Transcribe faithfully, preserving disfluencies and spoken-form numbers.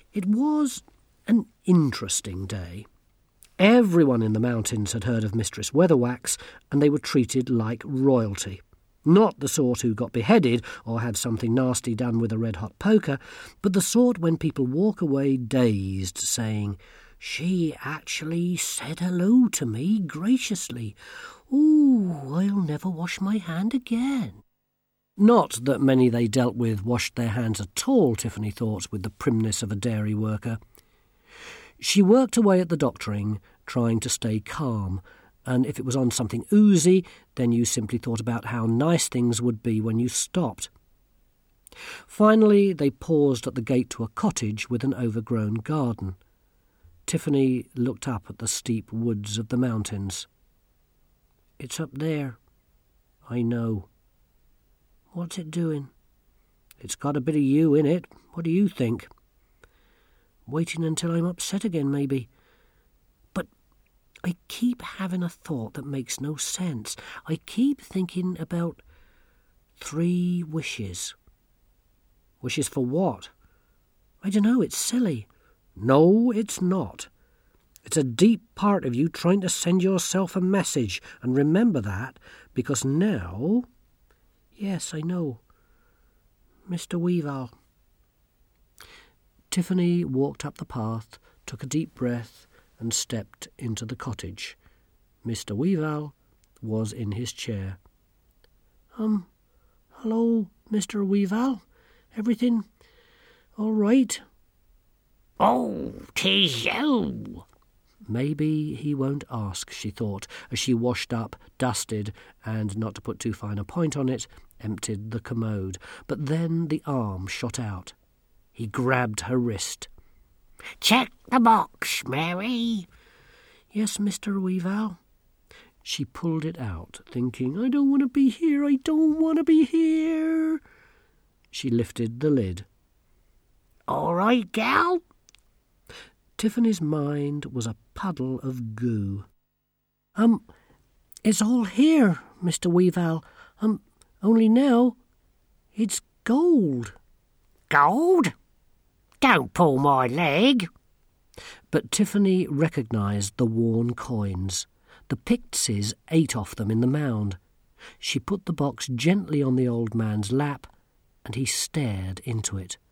It was an interesting day. Everyone in the mountains had heard of Mistress Weatherwax, and they were treated like royalty. Not the sort who got beheaded or had something nasty done with a red-hot poker, but the sort when people walk away dazed, saying, "She actually said hello to me graciously. Ooh, I'll never wash my hand again." Not that many they dealt with washed their hands at all, Tiffany thought, with the primness of a dairy worker. She worked away at the doctoring, trying to stay calm, and if it was on something oozy, then you simply thought about how nice things would be when you stopped. Finally, they paused at the gate to a cottage with an overgrown garden. Tiffany looked up at the steep woods of the mountains. "It's up there. I know. What's it doing? It's got a bit of you in it. What do you think? Waiting until I'm upset again, maybe. But I keep having a thought that makes no sense. I keep thinking about three wishes." "Wishes for what?" "I don't know, it's silly." "No, it's not. It's a deep part of you trying to send yourself a message, and remember that, because now—" "Yes, I know. Mister Weevil." Tiffany walked up the path, took a deep breath, and stepped into the cottage. Mister Weevil was in his chair. Um, hello, Mister Weevil. Everything all right?" "Oh, 'tis you." Maybe he won't ask, she thought, as she washed up, dusted, and, not to put too fine a point on it, emptied the commode. But then the arm shot out. He grabbed her wrist. "Check the box, Mary." "Yes, Mister Weevil." She pulled it out, thinking, "I don't want to be here, I don't want to be here." She lifted the lid. "All right, gal?" Tiffany's mind was a puddle of goo. Um, it's all here, Mister Weevil. Um, only now it's gold." "Gold? Don't pull my leg." But Tiffany recognised the worn coins. The Pixies ate off them in the mound. She put the box gently on the old man's lap, and he stared into it.